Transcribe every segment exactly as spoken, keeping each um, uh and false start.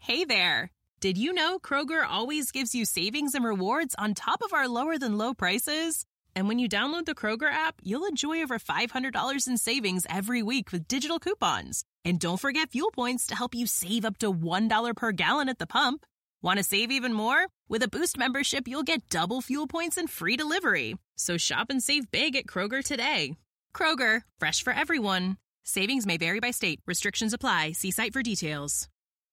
Hey there! Did you know Kroger always gives you savings and rewards on top of our lower-than-low prices? And when you download the Kroger app, you'll enjoy over five hundred dollars in savings every week with digital coupons. And don't forget fuel points to help you save up to one dollar per gallon at the pump. Want to save even more? With a Boost membership, you'll get double fuel points and free delivery. So shop and save big at Kroger today. Kroger, fresh for everyone. Savings may vary by state. Restrictions apply. See site for details.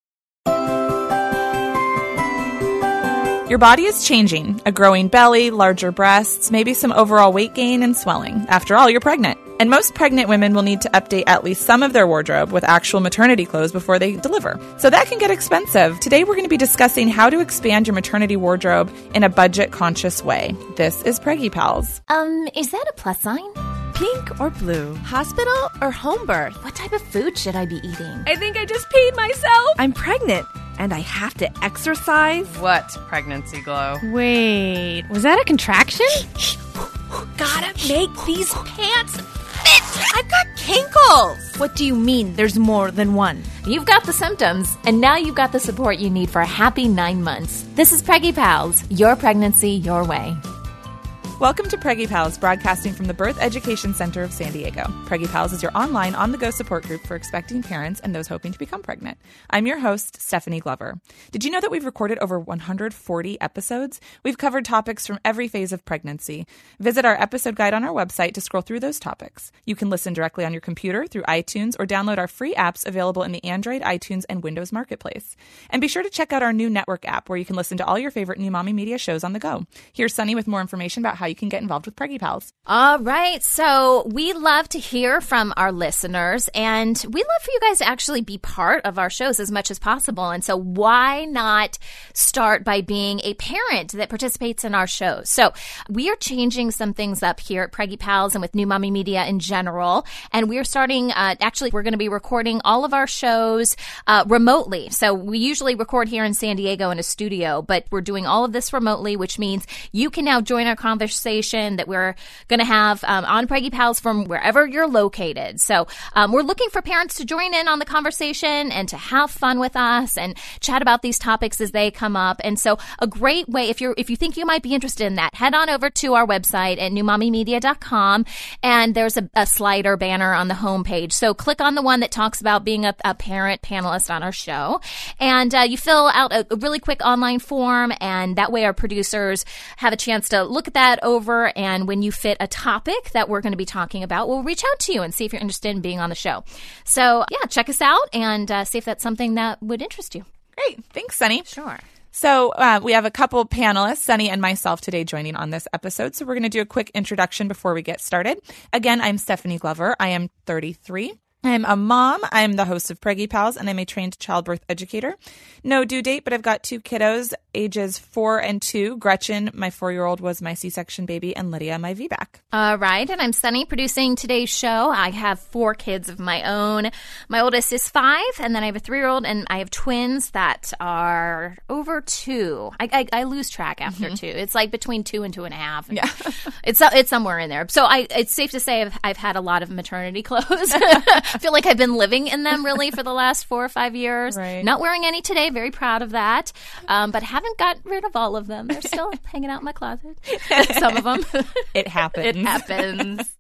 Your body is changing. A growing belly, larger breasts, maybe some overall weight gain and swelling. After all, you're pregnant. And most pregnant women will need to update at least some of their wardrobe with actual maternity clothes before they deliver. So that can get expensive. Today we're going to be discussing how to expand your maternity wardrobe in a budget-conscious way. This is Preggy Pals. Um, is that a plus sign? Pink or blue? Hospital or home birth? What type of food should I be eating? I think I just peed myself. I'm pregnant, and I have to exercise. What pregnancy glow? Wait, was that a contraction? Gotta make these pants fit. I've got kinkles. What do you mean there's more than one? You've got the symptoms, and now you've got the support you need for a happy nine months. This is Preggy Pals, your pregnancy, your way. Welcome to Preggy Pals, broadcasting from the Birth Education Center of San Diego. Preggy Pals is your online, on-the-go support group for expecting parents and those hoping to become pregnant. I'm your host, Stephanie Glover. Did you know that we've recorded over one hundred forty episodes? We've covered topics from every phase of pregnancy. Visit our episode guide on our website to scroll through those topics. You can listen directly on your computer through iTunes or download our free apps available in the Android, iTunes, and Windows Marketplace. And be sure to check out our new network app where you can listen to all your favorite New Mommy Media shows on the go. Here's Sunny with more information about how you can get involved with Preggy Pals. All right. So we love to hear from our listeners, and we love for you guys to actually be part of our shows as much as possible. And so why not start by being a parent that participates in our shows? So we are changing some things up here at Preggy Pals and with New Mommy Media in general. And we're starting, uh, actually, we're going to be recording all of our shows uh, remotely. So we usually record here in San Diego in a studio, but we're doing all of this remotely, which means you can now join our conversation that we're going to have um, on Preggy Pals from wherever you're located. So um, we're looking for parents to join in on the conversation and to have fun with us and chat about these topics as they come up. And so a great way, if you're if you think you might be interested in that, head on over to our website at new mommy media dot com, and there's a, a slider banner on the homepage. So click on the one that talks about being a, a parent panelist on our show, and uh, you fill out a, a really quick online form, and that way our producers have a chance to look at that over. And when you fit a topic that we're going to be talking about, we'll reach out to you and see if you're interested in being on the show. So, yeah, check us out and uh, see if that's something that would interest you. Great. Thanks, Sunny. Sure. So uh, we have a couple panelists, Sunny and myself, today joining on this episode. So we're going to do a quick introduction before we get started. Again, I'm Stephanie Glover. I am thirty-three. I'm a mom. I'm the host of Preggy Pals, and I'm a trained childbirth educator. No due date, but I've got two kiddos, ages four and two. Gretchen, my four-year-old, was my C-section baby, and Lydia, my V BAC. All right, and I'm Sunny, producing today's show. I have four kids of my own. My oldest is five, and then I have a three-year-old, and I have twins that are over two. I, I, I lose track after mm-hmm. two. It's like between two and two and a half. Yeah, it's it's somewhere in there. So I, it's safe to say I've, I've had a lot of maternity clothes. I feel like I've been living in them really for the last four or five years. Right. Not wearing any today. Very proud of that. Um, but haven't got rid of all of them. They're still hanging out in my closet. Some of them. It happens. It happens.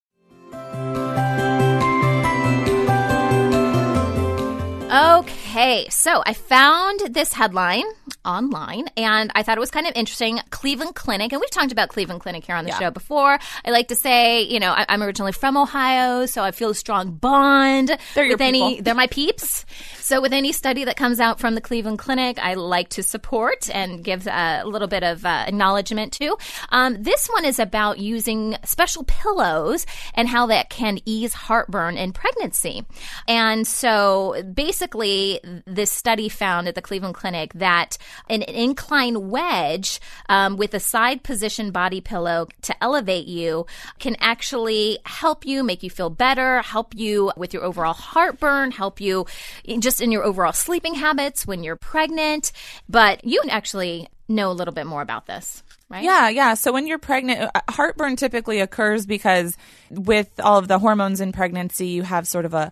Okay, so I found this headline online, and I thought it was kind of interesting. Cleveland Clinic, and we've talked about Cleveland Clinic here on the yeah. show before. I like to say, you know, I, I'm originally from Ohio, so I feel a strong bond they're with your any. people. They're my peeps. So with any study that comes out from the Cleveland Clinic, I like to support and give a little bit of uh, acknowledgement to. Um, this one is about using special pillows and how that can ease heartburn in pregnancy. And so basically, this study found at the Cleveland Clinic that an incline wedge um, with a side position body pillow to elevate you can actually help you, make you feel better, help you with your overall heartburn, help you just in your overall sleeping habits when you're pregnant. But you actually know a little bit more about this. Right? Yeah, yeah. So when you're pregnant, heartburn typically occurs because with all of the hormones in pregnancy, you have sort of a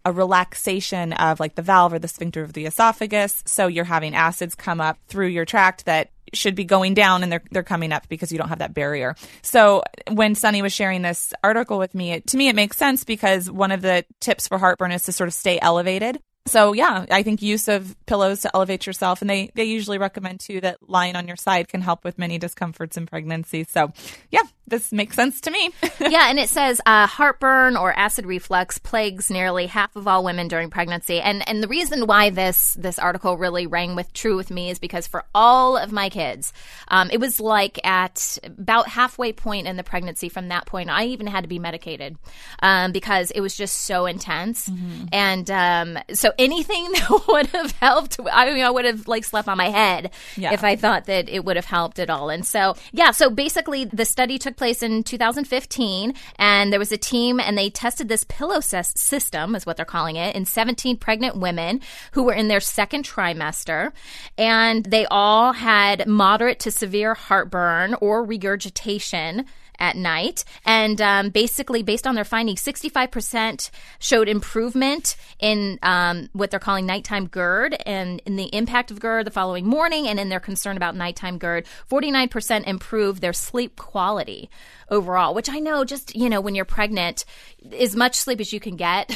a relaxation of like the valve or the sphincter of the esophagus. So you're having acids come up through your tract that should be going down, and they're they're coming up because you don't have that barrier. So when Sunny was sharing this article with me, it, to me it makes sense because one of the tips for heartburn is to sort of stay elevated. So yeah, I think use of pillows to elevate yourself, and they, they usually recommend too that lying on your side can help with many discomforts in pregnancy. So yeah, this makes sense to me. Yeah, and it says uh, heartburn or acid reflux plagues nearly half of all women during pregnancy. And and the reason why this this article really rang with true with me is because for all of my kids, um, it was like at about halfway point in the pregnancy. From that point, I even had to be medicated um, because it was just so intense. Mm-hmm. And um, so anything that would have helped, I mean, I would have like slept on my head yeah. if I thought that it would have helped at all. And so, yeah, so basically the study took place in two thousand fifteen, and there was a team, and they tested this pillow ses- system, is what they're calling it, in seventeen pregnant women who were in their second trimester, and they all had moderate to severe heartburn or regurgitation at night. And um, basically, based on their findings, sixty-five percent showed improvement in um, what they're calling nighttime GERD and in the impact of GERD the following morning. And in their concern about nighttime GERD, forty-nine percent improved their sleep quality overall, which I know just, you know, when you're pregnant, as much sleep as you can get.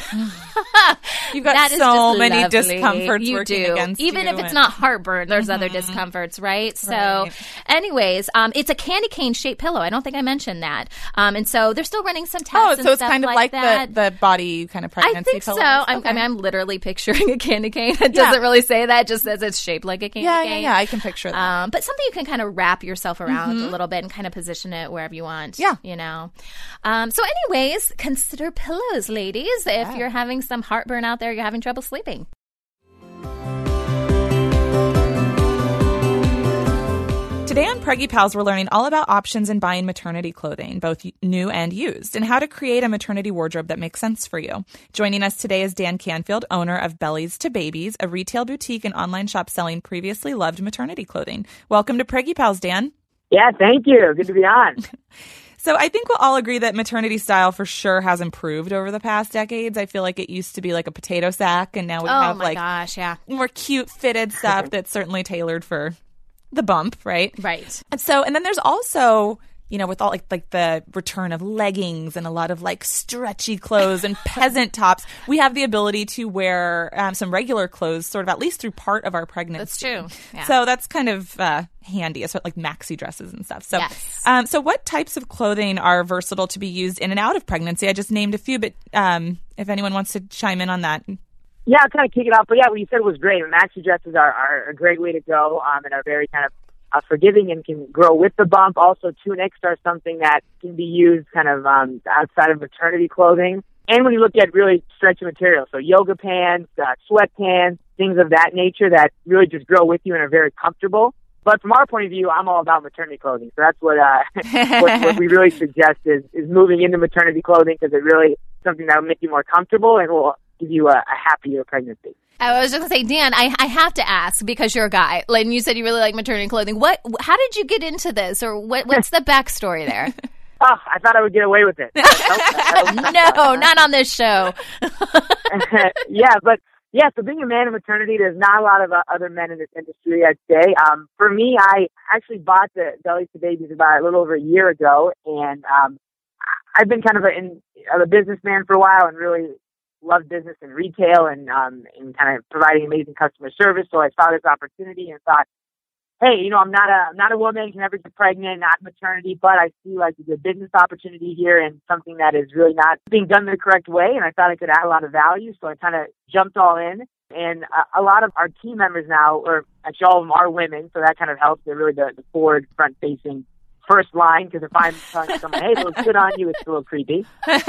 You've got so many lovely. discomforts you working do. against Even you. if it's not heartburn, there's mm-hmm. other discomforts, right? So right. anyways, um, it's a candy cane shaped pillow. I don't think I mentioned that. Um, and so they're still running some tests. Oh, and so it's stuff kind of like, like the, the body kind of pregnancy I think pillows. so. I'm, Okay. I mean, I'm literally picturing a candy cane. It Yeah. doesn't really say that. It just says it's shaped like a candy yeah, cane. Yeah, yeah, I can picture that. Um, but something you can kind of wrap yourself around mm-hmm. a little bit and kind of position it wherever you want. Yeah. You know. Um, so anyways, consider pillows, ladies, yeah. if you're having some heartburn out there, you're having trouble sleeping. Today on Preggy Pals, we're learning all about options in buying maternity clothing, both new and used, and how to create a maternity wardrobe that makes sense for you. Joining us today is Dan Canfield, owner of Bellies to Babies, a retail boutique and online shop selling previously loved maternity clothing. Welcome to Preggy Pals, Dan. Yeah, thank you. Good to be on. So I think we'll all agree that maternity style for sure has improved over the past decades. I feel like it used to be like a potato sack, and now we oh have my like gosh, yeah. more cute fitted stuff that's certainly tailored for the bump, right? Right. And so, and then there's also, you know, with all like like the return of leggings and a lot of like stretchy clothes and peasant tops, we have the ability to wear um, some regular clothes, sort of at least through part of our pregnancy. That's true. Yeah. So that's kind of uh, handy, it's like maxi dresses and stuff. So, yes. um, so what types of clothing are versatile to be used in and out of pregnancy? I just named a few, but um, if anyone wants to chime in on that. Yeah, I'll kind of kick it off. But yeah, what you said was great. Maxi dresses are, are a great way to go um, and are very kind of uh, forgiving and can grow with the bump. Also, tunics are something that can be used kind of um, outside of maternity clothing. And when you look at really stretchy materials, so yoga pants, uh, sweatpants, things of that nature that really just grow with you and are very comfortable. But from our point of view, I'm all about maternity clothing. So that's what uh, what, what we really suggest is, is moving into maternity clothing because it really is something that will make you more comfortable and will give you a, a happier pregnancy. I was just going to say, Dan, I, I have to ask because you're a guy. Like, and you said you really like maternity clothing. What? How did you get into this, or what? What's the backstory there? Oh, I thought I would get away with it. No, not on this show. Yeah, but yeah, so being a man in maternity, there's not a lot of uh, other men in this industry, I'd say. Um, for me, I actually bought the Bellies to Babies about a little over a year ago, and um, I've been kind of a, in, a businessman for a while and really love business and retail and um, and kind of providing amazing customer service. So I saw this opportunity and thought, hey, you know, I'm not a I'm not a woman, can never get pregnant, not maternity, but I see like there's a business opportunity here and something that is really not being done the correct way. And I thought I could add a lot of value. So I kind of jumped all in. And a, a lot of our team members now, or actually all of them are women, so that kind of helps. They're really the, the forward, front-facing first line, because if I'm telling someone, hey, it looks good on you, it's a little creepy.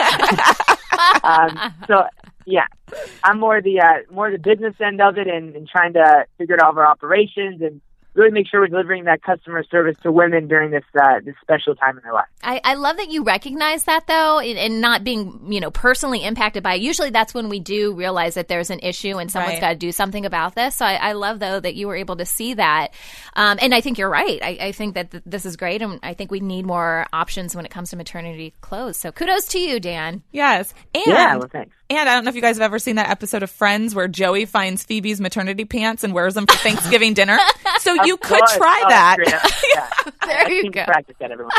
um, so, yeah, I'm more the uh, more the business end of it and, and trying to figure out all of our operations and really make sure we're delivering that customer service to women during this uh, this special time in their life. I, I love that you recognize that, though, and, and not being, you know, personally impacted by it. Usually that's when we do realize that there's an issue and someone's right. got to do something about this. So I, I love, though, that you were able to see that. Um, and I think you're right. I, I think that th- this is great, and I think we need more options when it comes to maternity clothes. So kudos to you, Dan. Yes. And yeah, well, thanks. And I don't know if you guys have ever seen that episode of Friends where Joey finds Phoebe's maternity pants and wears them for Thanksgiving dinner. So you Of could course. try Oh, that. yeah. There I you seem to go. practice that, everyone.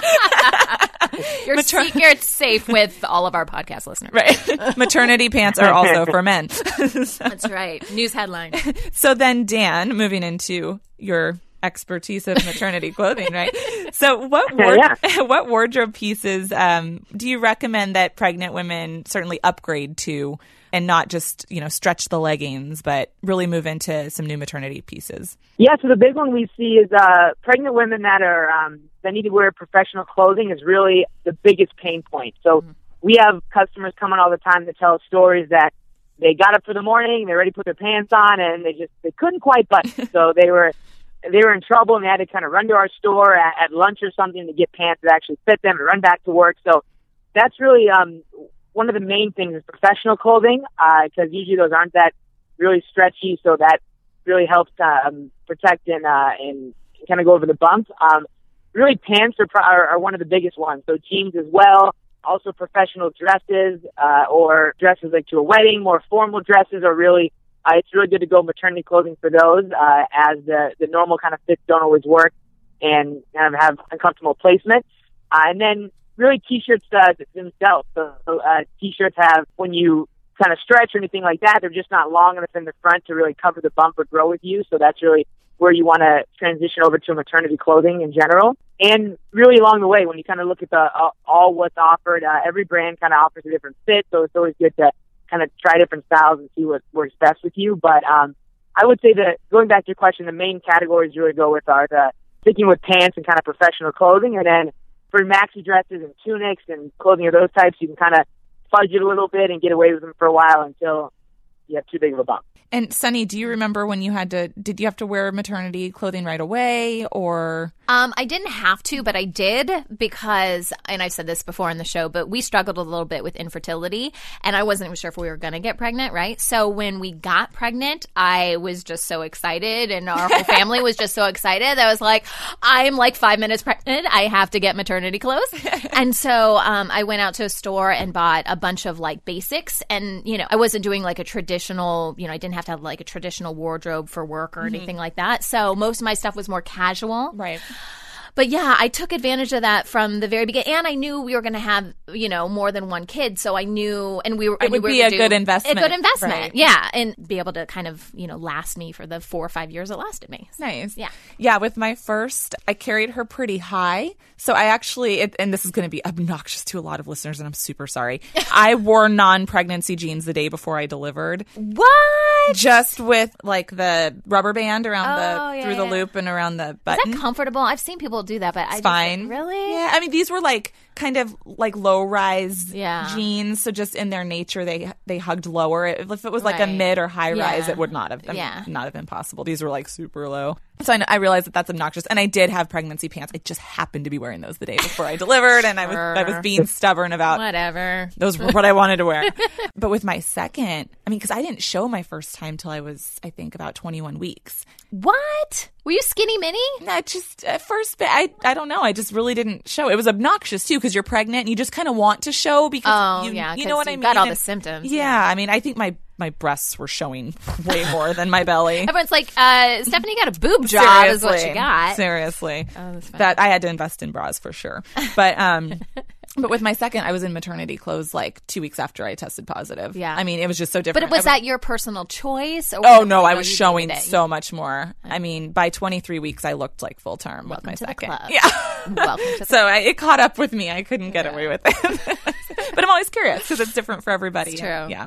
Your Mater- secret's safe with all of our podcast listeners. Right. Maternity pants are also for men. That's right. News headline. So then, Dan, moving into your expertise of maternity clothing, right? So what ward- Yeah. what wardrobe pieces um, do you recommend that pregnant women certainly upgrade to and not just, you know, stretch the leggings, but really move into some new maternity pieces? Yeah, so the big one we see is uh, pregnant women that are um, that need to wear professional clothing is really the biggest pain point. So mm-hmm. we have customers coming all the time that tell us stories that they got up for the morning, they already put their pants on, and they just they couldn't quite button. So they were they were in trouble, and they had to kind of run to our store at, at lunch or something to get pants that actually fit them and run back to work. So that's really um, one of the main things is professional clothing, because uh, usually those aren't that really stretchy, so that really helps um, protect and uh, and kind of go over the bump. Um, really, pants are, pro- are are one of the biggest ones. So jeans as well. Also, professional dresses uh, or dresses like to a wedding. More formal dresses are really. Uh, it's really good to go maternity clothing for those, uh, as the the normal kind of fits don't always work and kind of have uncomfortable placement. Uh, and then really t-shirts uh, themselves. So uh, t-shirts have when you kind of stretch or anything like that, they're just not long enough in the front to really cover the bump or grow with you. So that's really where you want to transition over to maternity clothing in general. And really along the way, when you kind of look at the uh, all what's offered, uh, every brand kind of offers a different fit. So it's always good to kind of try different styles and see what works best with you. But um, I would say that going back to your question, the main categories you really go with are the sticking with pants and kind of professional clothing. And then for maxi dresses and tunics and clothing of those types, you can kind of fudge it a little bit and get away with them for a while until you have too big of a bump. And Sunny, do you remember when you had to, did you have to wear maternity clothing right away or? Um, I didn't have to, but I did because, and I've said this before in the show, but we struggled a little bit with infertility and I wasn't even sure if we were going to get pregnant, right? So when we got pregnant, I was just so excited and our whole family was just so excited. I was like, I'm like five minutes pregnant. I have to get maternity clothes. And so um, I went out to a store and bought a bunch of like basics and, you know, I wasn't doing like a traditional, you know, I didn't have to have like a traditional wardrobe for work or mm-hmm. anything like that. So most of my stuff was more casual. Right. But yeah, I took advantage of that from the very beginning. And I knew we were going to have, you know, more than one kid. So I knew, and we were, it I knew would we be were a do good investment. A good investment. Right. Yeah. And be able to kind of, you know, last me for the four or five years it lasted me. Nice. Yeah. Yeah. With my first, I carried her pretty high. So I actually, it, and this is going to be obnoxious to a lot of listeners, and I'm super sorry. I wore non-pregnancy jeans the day before I delivered. What? Just with like the rubber band around Oh, the, yeah, through the yeah. loop and around the button. Is that comfortable? I've seen people do that, but I It's fine. just, really? Yeah, I mean, these were like kind of like low rise Yeah. jeans, so just in their nature, they they hugged lower. If it was like Right. a mid or high rise, Yeah. it would not have I mean, Yeah. not have been possible. These were like super low. So I, know, I realized that that's obnoxious, and I did have pregnancy pants. I just happened to be wearing those the day before I delivered, and I was I was being stubborn about Whatever. those were what I wanted to wear. But with my second, I mean, because I didn't show my first time till I was, I think, about twenty-one weeks. What? Were you skinny mini? I just at first, I I don't know. I just really didn't show. It was obnoxious too because you're pregnant and you just kind of want to show because Oh, you, yeah, you 'cause know what I you've mean. got all And- the symptoms. Yeah, I mean, I think my my breasts were showing way more than my belly. Everyone's like, uh, Stephanie got a boob job is what she got. Seriously, Oh, that's funny. that I had to invest in bras for sure. But um. But with my second, I was in maternity clothes like two weeks after I tested positive. Yeah. I mean, it was just so different. But was I that your personal choice? Or Oh was it, no, you I know, was you showing needed it? so much more. I mean, by twenty-three weeks, I looked like full term with Welcome my to the second. club. Yeah. Welcome to the So I, it caught up with me. I couldn't get away with it. But I'm always curious because it's different for everybody. It's true. Yeah.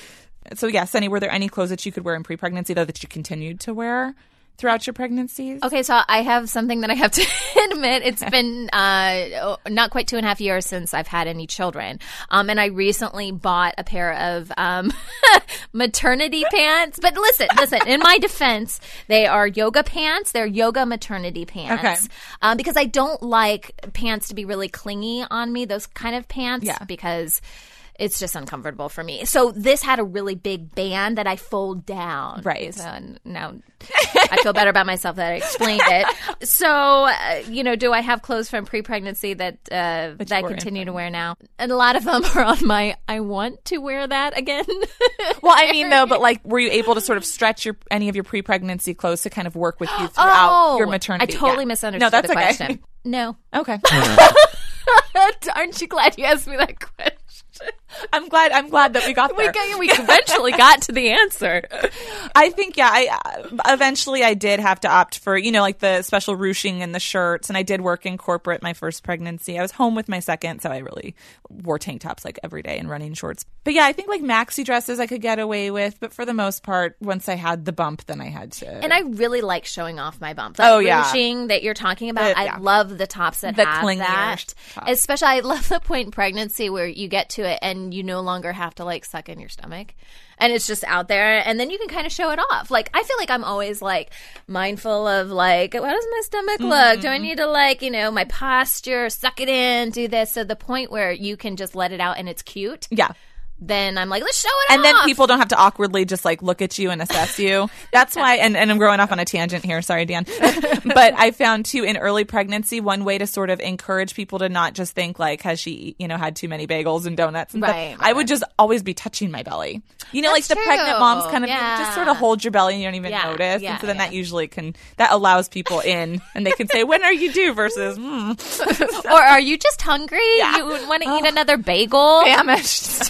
So yeah, Sunny, were there any clothes that you could wear in pre-pregnancy though that you continued to wear throughout your pregnancies? Okay, so I have something that I have to admit. It's been uh, not quite two and a half years since I've had any children. Um, and I recently bought a pair of um, maternity pants. But listen, listen, in my defense, they are yoga pants. They're yoga maternity pants. Okay. Um, because I don't like pants to be really clingy on me, those kind of pants. Yeah. Because it's just uncomfortable for me. So this had a really big band that I fold down. Right. So now I feel better about myself that I explained it. So, uh, you know, do I have clothes from pre-pregnancy that, uh, that I continue to wear now? And a lot of them are on my, I want to wear that again. Well, I mean, though, but like, were you able to sort of stretch your any of your pre-pregnancy clothes to kind of work with you throughout oh, your maternity? I totally yeah. misunderstood no, that's the okay. question. No. Okay. Aren't you glad you asked me that question? I'm glad. I'm glad that we got there. we, got, we eventually got to the answer. I think, yeah. I uh, eventually I did have to opt for, you know, like the special ruching and the shirts, and I did work in corporate my first pregnancy. I was home with my second, so I really wore tank tops like every day and running shorts. But yeah, I think like maxi dresses I could get away with, but for the most part, once I had the bump, then I had to. And I really like showing off my bump. That oh yeah, ruching that you're talking about. The, yeah. I love the tops that the have that. Top. Especially, I love the point in pregnancy where you get to it and you no longer have to like suck in your stomach, and it's just out there, and then you can kind of show it off. Like I feel like I'm always like mindful of like, how does my stomach look? Mm-hmm. Do I need to like, you know, my posture, suck it in, do this? So the point where you can just let it out and it's cute. Yeah. Then I'm like, let's show it and off. And then people don't have to awkwardly just like look at you and assess you. That's why, and, and I'm going off on a tangent here. Sorry, Dan. But I found too in early pregnancy, one way to sort of encourage people to not just think like, has she, you know, had too many bagels and donuts and right, stuff. right. I would just always be touching my belly. You know, That's like the true. pregnant moms kind of yeah. just sort of hold your belly and you don't even yeah, notice. Yeah, and so then yeah. that usually can, that allows people in and they can say, when are you due versus, mm. Or are you just hungry? Yeah. You want to oh. eat another bagel? Famished.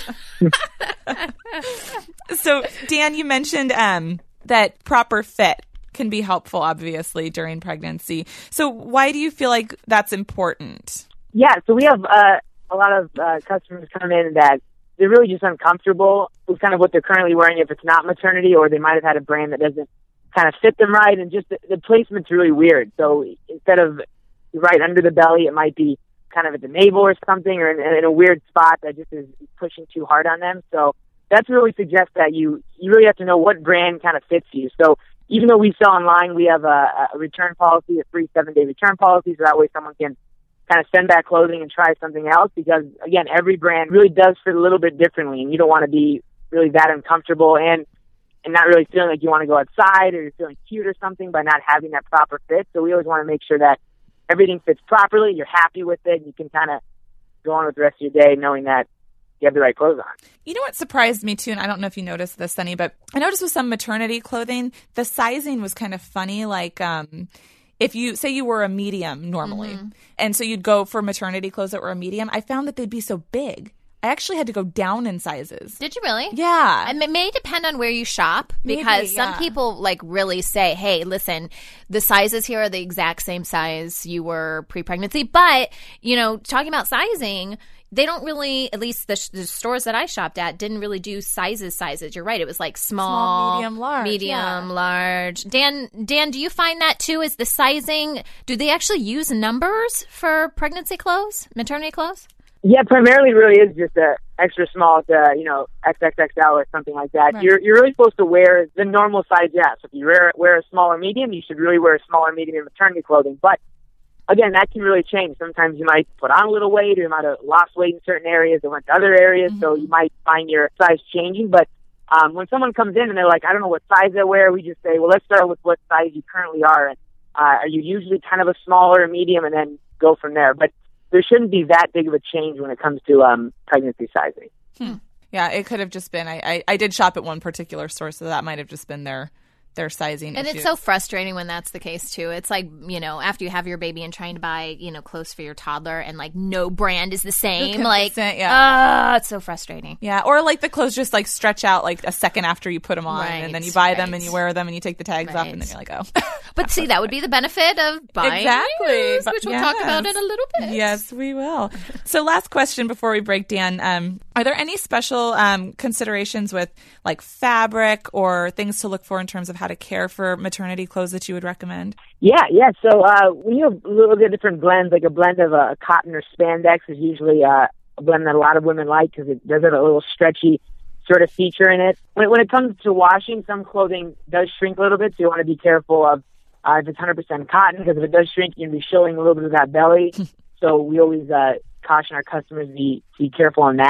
So, Dan, you mentioned um, that proper fit can be helpful, obviously, during pregnancy. So why do you feel like that's important? Yeah, so we have uh, a lot of uh, customers come in that they're really just uncomfortable with kind of what they're currently wearing if it's not maternity, or they might have had a brand that doesn't kind of fit them right, and just the, the placement's really weird. So instead of right under the belly, it might be kind of at the navel or something, or in, in a weird spot that just is pushing too hard on them. So that's really suggests that you, you really have to know what brand kind of fits you. So even though we sell online, we have a, a return policy, a free seven-day return policy, so that way someone can kind of send back clothing and try something else, because, again, every brand really does fit a little bit differently, and you don't want to be really that uncomfortable and, and not really feeling like you want to go outside or you're feeling cute or something by not having that proper fit. So we always want to make sure that everything fits properly, you're happy with it, and you can kind of go on with the rest of your day knowing that you have the right clothes on. You know what surprised me too, and I don't know if you noticed this, Sunny, but I noticed with some maternity clothing, the sizing was kind of funny. Like um, if you, say you were a medium normally, mm-hmm. and so you'd go for maternity clothes that were a medium, I found that they'd be so big. I actually had to go down in sizes. Did you really? Yeah. And it may depend on where you shop, because Maybe, some yeah. people like really say, hey, listen, the sizes here are the exact same size you were pre-pregnancy. But, you know, talking about sizing, they don't really, at least the, the stores that I shopped at, didn't really do sizes, sizes. You're right. It was like small, small medium, large. Medium, yeah. large. Dan, Dan, do you find that too? Is the sizing, do they actually use numbers for pregnancy clothes, maternity clothes? Yeah, primarily really is just a extra small to, you know, X X X L or something like that. Right. You're you're really supposed to wear the normal size, yeah. So if you wear, wear a smaller medium, you should really wear a smaller medium in maternity clothing. But, again, that can really change. Sometimes you might put on a little weight, or you might have lost weight in certain areas and went to other areas, mm-hmm. so you might find your size changing. But um, when someone comes in and they're like, I don't know what size they wear, we just say, well, let's start with what size you currently are. And uh, are you usually kind of a smaller or medium, and then go from there. But there shouldn't be that big of a change when it comes to um, pregnancy sizing. Hmm. Yeah, it could have just been, I, I, I did shop at one particular store, so that might have just been their their sizing And issue. It's so frustrating when that's the case, too. It's like, you know, after you have your baby and trying to buy, you know, clothes for your toddler, and, like, no brand is the same. Like, yeah. uh, it's so frustrating. Yeah, or, like, the clothes just, like, stretch out, like, a second after you put them on, right, and then you buy right. them, and you wear them, and you take the tags right. off, and then you're like, oh. But see, that would be the benefit of buying exactly. news, which we'll yes. talk about in a little bit. Yes, we will. So last question before we break, Dan. Um, are there any special um, considerations with, like, fabric or things to look for in terms of how to care for maternity clothes that you would recommend? Yeah, yeah. So uh, when you have a little bit different blends, like a blend of uh, cotton or spandex is usually uh, a blend that a lot of women like, because it does have a little stretchy sort of feature in it. When, when it comes to washing, some clothing does shrink a little bit, so you want to be careful of uh, if it's one hundred percent cotton, because if it does shrink, you're going to be showing a little bit of that belly. So we always uh, caution our customers to be, to be careful on that.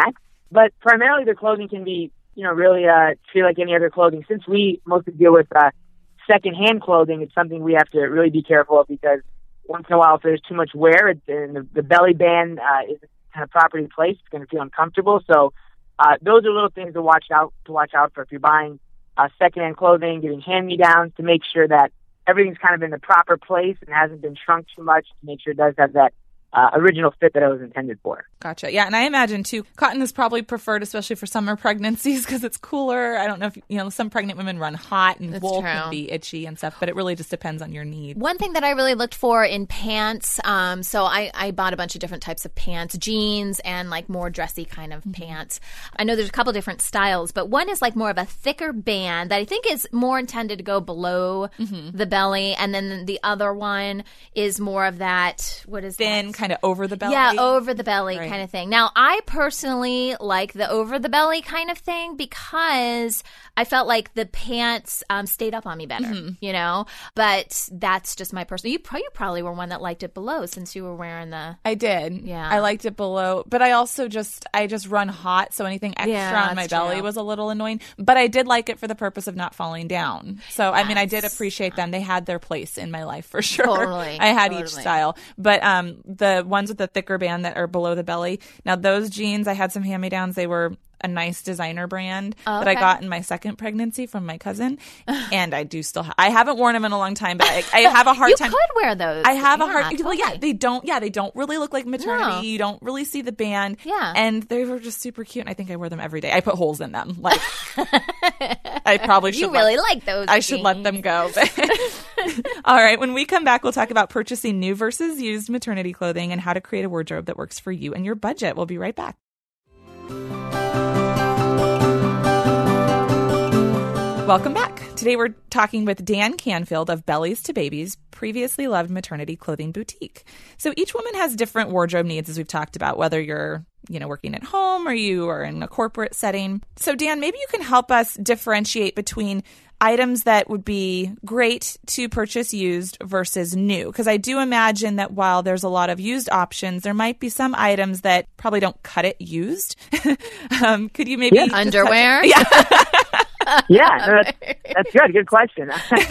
But primarily their clothing can be, you know, really uh, treated like any other clothing. Since we mostly deal with uh, secondhand clothing, it's something we have to really be careful of, because once in a while, if there's too much wear it, and the, the belly band uh, isn't kind of properly placed, it's going to feel uncomfortable. So uh, those are little things to watch out to watch out for if you're buying uh, secondhand clothing, getting hand-me-downs, to make sure that everything's kind of in the proper place and hasn't been shrunk too much, to make sure it does have that Uh, original fit that it was intended for. Gotcha. Yeah, and I imagine, too, cotton is probably preferred, especially for summer pregnancies, because it's cooler. I don't know if, you know, some pregnant women run hot, and That's wool true. can be itchy and stuff, but it really just depends on your need. One thing that I really looked for in pants, um, so I, I bought a bunch of different types of pants, jeans and like more dressy kind of mm-hmm. pants. I know there's a couple different styles, but one is like more of a thicker band that I think is more intended to go below mm-hmm. the belly, and then the other one is more of that, what is Thin, that? kind of over the belly. Yeah, over the belly right. kind of thing. Now, I personally like the over the belly kind of thing because I felt like the pants um, stayed up on me better, mm-hmm. you know? But that's just my personal. You, pro- you probably were one that liked it below since you were wearing the. I did. Yeah. I liked it below. But I also just, I just run hot, so anything extra yeah, on my true. belly was a little annoying. But I did like it for the purpose of not falling down. So, yes. I mean, I did appreciate them. They had their place in my life for sure. Totally. I had totally. each style. But um, the ones with the thicker band that are below the belly, now those jeans, I had some hand-me-downs. They were a nice designer brand oh, that okay. I got in my second pregnancy from my cousin, and I do still. Ha- I haven't worn them in a long time, but I, I have a hard you time. You could wear those. I have yeah, a hard. totally. Well, yeah, they don't. Yeah, they don't really look like maternity. No. You don't really see the band. Yeah, and they were just super cute. And I think I wear them every day. I put holes in them. Like I probably should. You really let, like those. I jeans. should let them go. All right. When we come back, we'll talk about purchasing new versus used maternity clothing and how to create a wardrobe that works for you and your budget. We'll be right back. Welcome back. Today we're talking with Dan Canfield of Bellies to Babies, previously loved maternity clothing boutique. So each woman has different wardrobe needs, as we've talked about, whether you're, you know, working at home or you are in a corporate setting. So Dan, maybe you can help us differentiate between items that would be great to purchase used versus new. Because I do imagine that while there's a lot of used options, there might be some items that probably don't cut it used. um, could you maybe... Yeah. Underwear? Yeah. yeah, no, that's, that's good. Good question.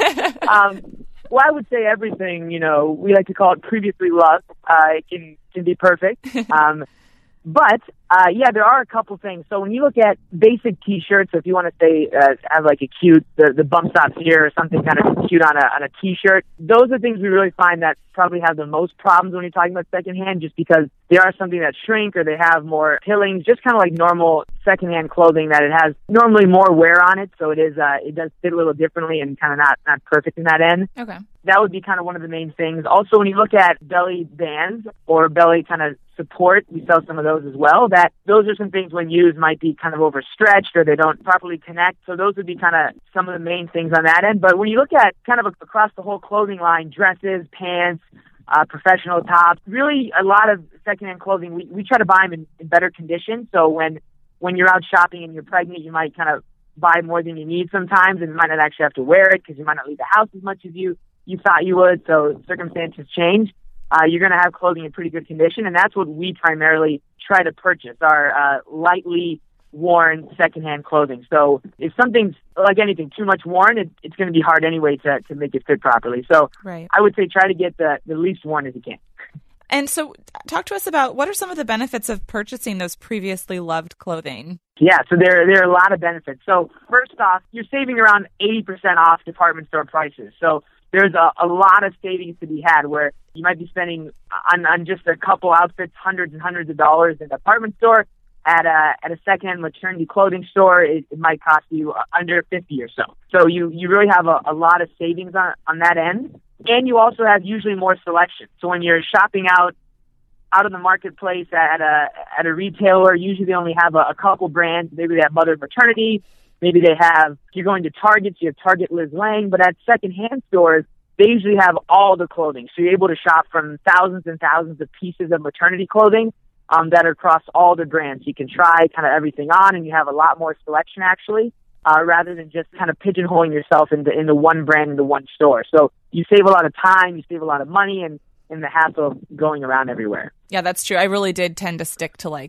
um, well, I would say everything, you know, we like to call it previously loved. Uh, it can, can be perfect. Um, but, uh, yeah, there are a couple things. So when you look at basic T-shirts, so if you want to say, uh, have like a cute, the, the bump stops here or something kind of cute on a, on a T-shirt, those are things we really find that probably have the most problems when you're talking about secondhand, just because they are something that shrink or they have more pillings, just kind of like normal secondhand clothing that it has normally more wear on it. So it is, uh, it does fit a little differently and kind of not, not perfect in that end. Okay. That would be kind of one of the main things. Also, when you look at belly bands or belly kind of support, we sell some of those as well. That those are some things when used might be kind of overstretched or they don't properly connect. So those would be kind of some of the main things on that end. But when you look at kind of across the whole clothing line, dresses, pants, uh, professional tops, really a lot of secondhand clothing, we, we try to buy them in, in better condition. So when, when you're out shopping and you're pregnant, you might kind of buy more than you need sometimes and you might not actually have to wear it because you might not leave the house as much as you you thought you would, so circumstances change. Uh, you're going to have clothing in pretty good condition, and that's what we primarily try to purchase, our uh, lightly worn secondhand clothing. So if something's, like anything, too much worn, it, it's going to be hard anyway to, to make it fit properly. So right. I would say try to get the, the least worn as you can. And so talk to us about what are some of the benefits of purchasing those previously loved clothing? Yeah, so there, there are a lot of benefits. So first off, you're saving around eighty percent off department store prices. So there's a, a lot of savings to be had where you might be spending on, on just a couple outfits, hundreds and hundreds of dollars in a department store. At a at a second maternity clothing store, it, it might cost you under fifty or so. So you, you really have a, a lot of savings on, on that end. And you also have usually more selection. So when you're shopping out out of the marketplace at a at a retailer, usually they only have a, a couple brands. Maybe they have Mother Maternity. Maybe they have, if you're going to Target, you have Target Liz Lang. But at secondhand stores, they usually have all the clothing. So you're able to shop from thousands and thousands of pieces of maternity clothing um, that are across all the brands. You can try kind of everything on, and you have a lot more selection, actually, uh, rather than just kind of pigeonholing yourself into, into one brand, into one store. So you save a lot of time, you save a lot of money, and, and the hassle of going around everywhere. Yeah, that's true. I really did tend to stick to, like,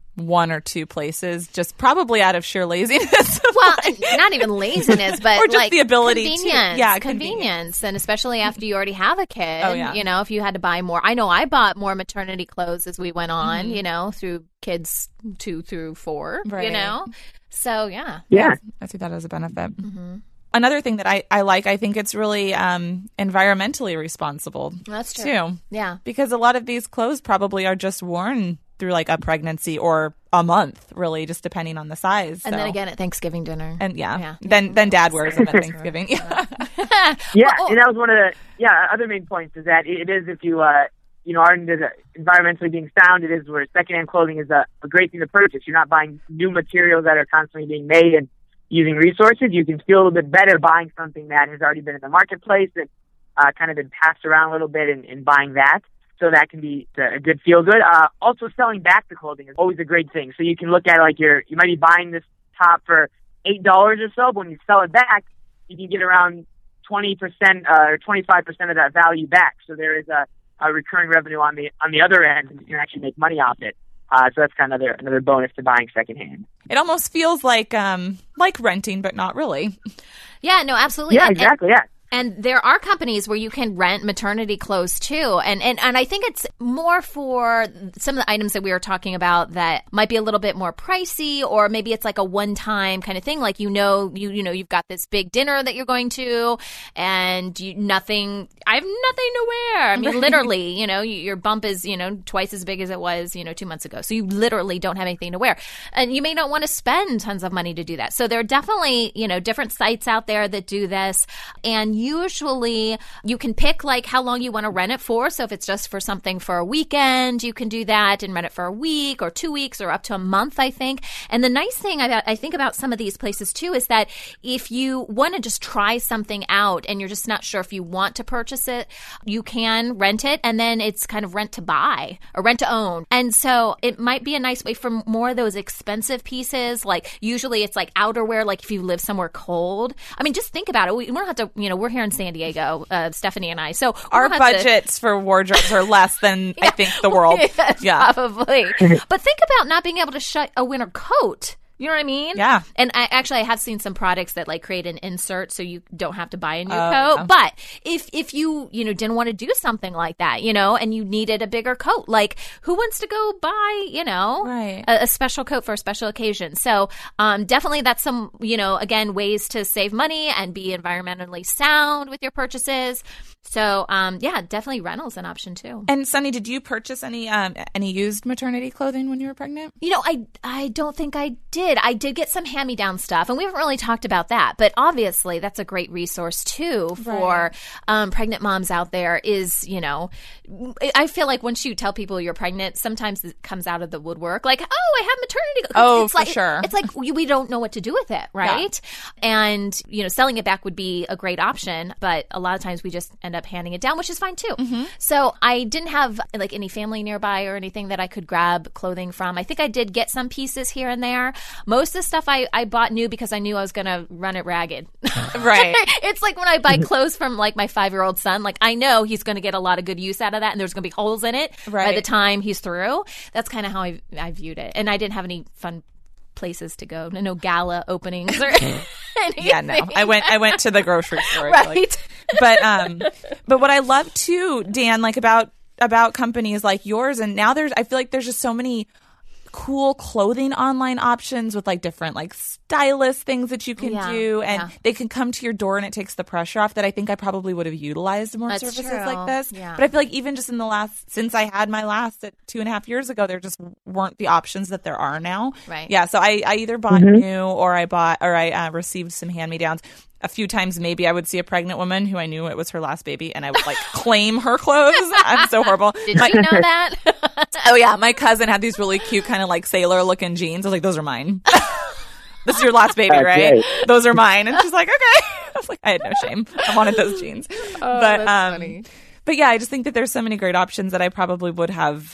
one or two places, just probably out of sheer laziness. Well, not even laziness, but or just like the ability convenience, to, yeah, convenience. convenience. And especially after you already have a kid, oh, yeah. you know, if you had to buy more. I know I bought more maternity clothes as we went on, mm-hmm. you know, through kids two through four, right. you know. So, yeah. Yeah. I see that as a benefit. Mm-hmm. Another thing that I, I like, I think it's really um, environmentally responsible. That's true. Too. Yeah. Because a lot of these clothes probably are just worn through like a pregnancy or a month, really, just depending on the size. And so. then again at Thanksgiving dinner. And yeah, yeah. then then dad wears them at Thanksgiving. Yeah, yeah, and that was one of the yeah other main points is that it is if you uh you know are into the environmentally being sound, it is where secondhand clothing is a, a great thing to purchase. You're not buying new materials that are constantly being made and using resources. You can feel a little bit better buying something that has already been in the marketplace and uh, kind of been passed around a little bit and, and buying that. So that can be a good feel good. Uh, also, selling back the clothing is always a great thing. So you can look at it like you're, you might be buying this top for eight dollars or so, but when you sell it back, you can get around twenty percent uh, or twenty-five percent of that value back. So there is a, a recurring revenue on the on the other end, and you can actually make money off it. Uh, so that's kind of another, another bonus to buying secondhand. It almost feels like um, like renting, but not really. Yeah, no, absolutely. Yeah, and, exactly, and- yeah. And there are companies where you can rent maternity clothes too. And, and and I think it's more for some of the items that we were talking about that might be a little bit more pricey, or maybe it's like a one-time kind of thing. Like, you know, you you know, you've got this big dinner that you're going to and you nothing, I have nothing to wear. I mean, literally, you know, you, your bump is, you know, twice as big as it was, you know, two months ago. So you literally don't have anything to wear. And you may not want to spend tons of money to do that. So there are definitely, you know, different sites out there that do this. And usually you can pick like how long you want to rent it for. So if it's just for something for a weekend, you can do that and rent it for a week or two weeks or up to a month, I think. And the nice thing about, I think about some of these places too is that if you want to just try something out and you're just not sure if you want to purchase it, you can rent it, and then it's kind of rent to buy or rent to own. And so it might be a nice way for more of those expensive pieces. Like usually it's like outerwear, like if you live somewhere cold. I mean, just think about it. We, we don't have to, you know, we're here in San Diego, uh, Stephanie and I. So our budgets to... for wardrobes are less than yeah. I think the world. yes, yeah, probably. But think about not being able to shut a winter coat. You know what I mean? Yeah. And I actually I have seen some products that like create an insert so you don't have to buy a new uh, coat. yeah. But if if you, you know, didn't want to do something like that, you know, and you needed a bigger coat, like who wants to go buy, you know, right. a, a special coat for a special occasion? So um, definitely that's some, you know, again, ways to save money and be environmentally sound with your purchases. So um, yeah, definitely rental's an option too. And Sunny, did you purchase any um, any used maternity clothing when you were pregnant? You know, I I don't think I did. I did get some hand-me-down stuff, and we haven't really talked about that. But obviously, that's a great resource, too, for right. um, pregnant moms out there is, you know, I feel like once you tell people you're pregnant, sometimes it comes out of the woodwork. Like, oh, I have maternity. Oh, it's for like, sure. It's like we, we don't know what to do with it, right? Yeah. And, you know, selling it back would be a great option, but a lot of times we just end up handing it down, which is fine, too. Mm-hmm. So I didn't have, like, any family nearby or anything that I could grab clothing from. I think I did get some pieces here and there. Most of the stuff I, I bought new because I knew I was going to run it ragged. Right. It's like when I buy clothes from like my five-year-old son, like I know he's going to get a lot of good use out of that and there's going to be holes in it right. by the time he's through. That's kind of how I, I viewed it. And I didn't have any fun places to go. No gala openings or anything. Yeah, no. I went I went to the grocery store. Right. Like, but um but what I love too, Dan, like about about companies like yours, and now there's I feel like there's just so many cool clothing online options with like different like stylist things that you can yeah, do, and yeah. they can come to your door and it takes the pressure off that I think I probably would have utilized more That's services true. like this. Yeah. But I feel like even just in the last since I had my last at two and a half years ago, there just weren't the options that there are now. Right. Yeah. So I, I either bought Mm-hmm. new or I bought or I uh, received some hand-me-downs. A few times maybe I would see a pregnant woman who I knew it was her last baby and I would like claim her clothes. I'm so horrible. Did my, you know that? Oh yeah, my cousin had these really cute kind of like sailor looking jeans. I was like, those are mine. This is your last baby, That's right? great. Those are mine. And she's like, okay. I was like, I had no shame. I wanted those jeans. Oh, but that's um funny. but yeah, I just think that there's so many great options that I probably would have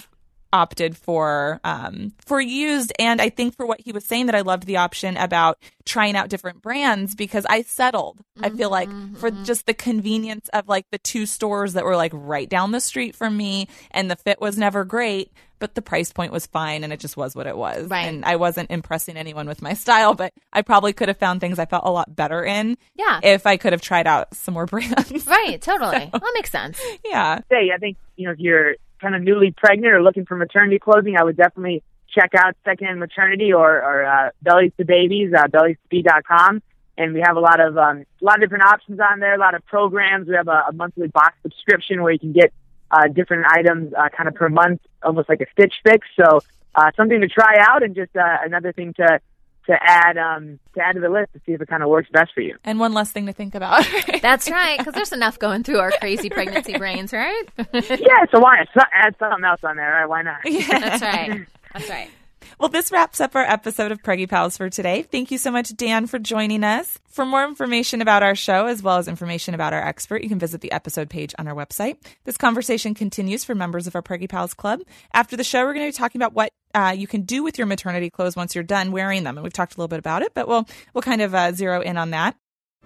opted for um, for used. And I think for what he was saying, that I loved the option about trying out different brands, because I settled. Mm-hmm, I feel like mm-hmm. for just the convenience of like the two stores that were like right down the street from me, and the fit was never great, but the price point was fine, and it just was what it was. Right. And I wasn't impressing anyone with my style, but I probably could have found things I felt a lot better in. Yeah. If I could have tried out some more brands. Right. Totally. So, well, that makes sense. Yeah. Hey, I think, you know, if you're kind of newly pregnant or looking for maternity clothing, I would definitely check out Second Maternity or, or uh, Bellies to Babies, uh, bellies to be dot com. And we have a lot of um, a lot of different options on there, a lot of programs. We have a, a monthly box subscription where you can get uh, different items uh, kind of per month, almost like a Stitch Fix. So uh, something to try out, and just uh, another thing to to add um, to add to the list to see if it kind of works best for you. And one less thing to think about. That's right, because there's enough going through our crazy pregnancy right. brains, right? Yeah, so why not add something else on there, right? Why not? Yeah. That's right. That's right. Well, this wraps up our episode of Preggy Pals for today. Thank you so much, Dan, for joining us. For more information about our show, as well as information about our expert, you can visit the episode page on our website. This conversation continues for members of our Preggy Pals Club. After the show, we're going to be talking about what uh, you can do with your maternity clothes once you're done wearing them. And we've talked a little bit about it, but we'll, we'll kind of uh, zero in on that.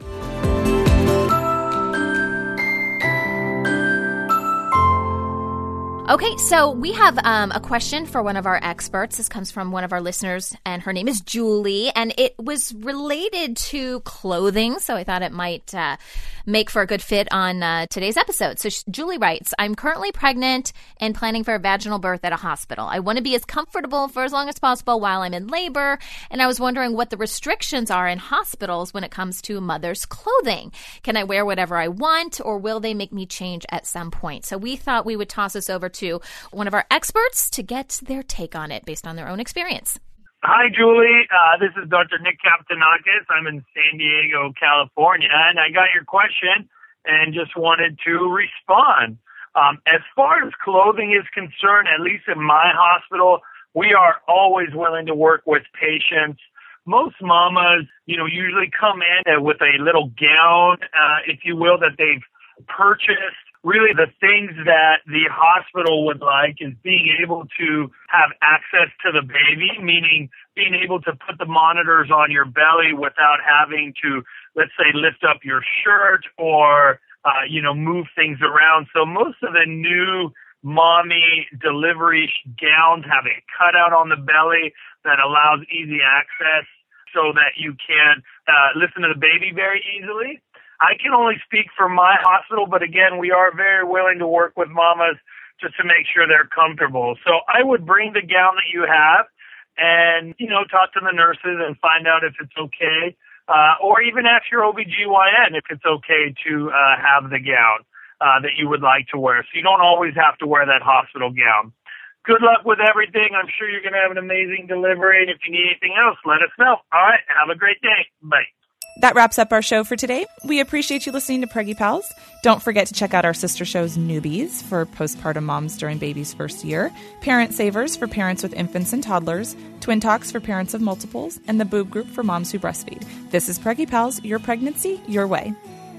Okay, so we have um, a question for one of our experts. This comes from one of our listeners, and her name is Julie, and it was related to clothing, so I thought it might uh, make for a good fit on uh, today's episode. So she, Julie writes, I'm currently pregnant and planning for a vaginal birth at a hospital. I want to be as comfortable for as long as possible while I'm in labor, and I was wondering what the restrictions are in hospitals when it comes to mother's clothing. Can I wear whatever I want, or will they make me change at some point? So we thought we would toss this over to to one of our experts to get their take on it based on their own experience. Hi, Julie. Uh, this is Doctor Nick Kaptanakis. I'm in San Diego, California, and I got your question and just wanted to respond. Um, as far as clothing is concerned, at least in my hospital, we are always willing to work with patients. Most mamas, you know, usually come in with a little gown, uh, if you will, that they've purchased. Really, the things that the hospital would like is being able to have access to the baby, meaning being able to put the monitors on your belly without having to, let's say, lift up your shirt or, uh, you know, move things around. So most of the new mommy delivery gowns have a cutout on the belly that allows easy access so that you can uh, listen to the baby very easily. I can only speak for my hospital, but again, we are very willing to work with mamas just to make sure they're comfortable. So I would bring the gown that you have and, you know, talk to the nurses and find out if it's okay, uh, or even ask your O B G Y N if it's okay to uh, have the gown uh, that you would like to wear. So you don't always have to wear that hospital gown. Good luck with everything. I'm sure you're going to have an amazing delivery, and if you need anything else, let us know. All right, have a great day. Bye. That wraps up our show for today. We appreciate you listening to Preggy Pals. Don't forget to check out our sister shows Newbies for postpartum moms during baby's first year, Parent Savers for parents with infants and toddlers, Twin Talks for parents of multiples, and the Boob Group for moms who breastfeed. This is Preggy Pals, your pregnancy, your way.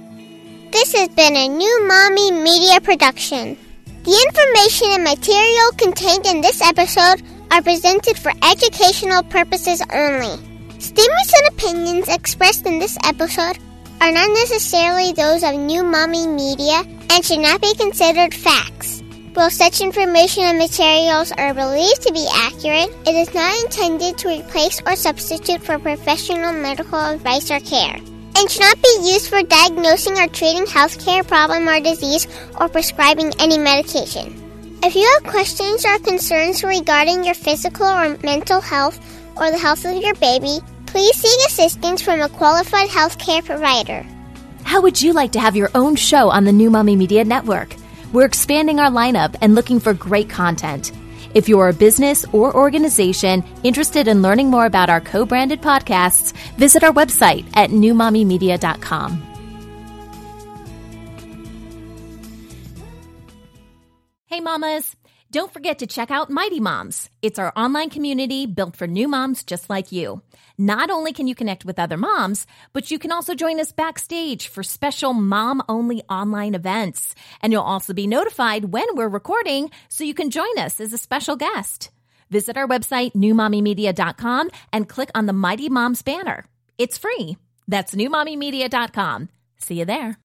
This has been a New Mommy Media production. The information and material contained in this episode are presented for educational purposes only. Statements and opinions expressed in this episode are not necessarily those of New Mommy Media and should not be considered facts. While such information and materials are believed to be accurate, it is not intended to replace or substitute for professional medical advice or care, and should not be used for diagnosing or treating healthcare problem or disease or prescribing any medication. If you have questions or concerns regarding your physical or mental health or the health of your baby, please seek assistance from a qualified healthcare provider. How would you like to have your own show on the New Mommy Media Network? We're expanding our lineup and looking for great content. If you're a business or organization interested in learning more about our co-branded podcasts, visit our website at new mommy media dot com. Hey, mamas. Don't forget to check out Mighty Moms. It's our online community built for new moms just like you. Not only can you connect with other moms, but you can also join us backstage for special mom-only online events. And you'll also be notified when we're recording so you can join us as a special guest. Visit our website, new mommy media dot com, and click on the Mighty Moms banner. It's free. That's new mommy media dot com. See you there.